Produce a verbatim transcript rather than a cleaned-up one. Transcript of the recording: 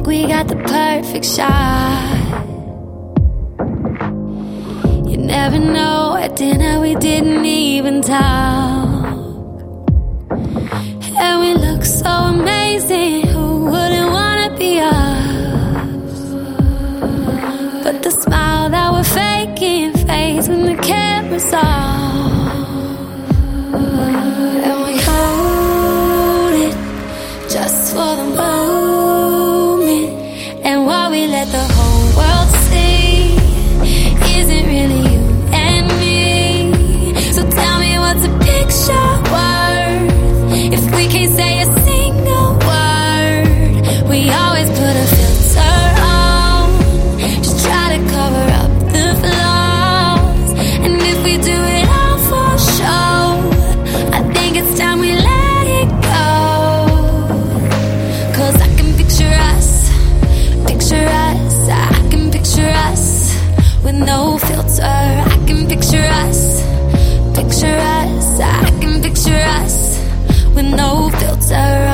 we got the perfect shot. You never know, at dinner we didn't even talk. And we look so amazing, who wouldn't wanna be us? But the smile that we're faking fades when the camera's off. And we hold it just for the moment. And while we let the whole world see, isn't really you and me. So tell me, what's a picture worth if we can't say a single word? We always put a filter on, just try to cover up the flaws. And if we do it all for show, I think it's time we let it go. Cause I can picture us, picture us, I can picture us with no filter. I can picture us, picture us, I can picture us with no filter.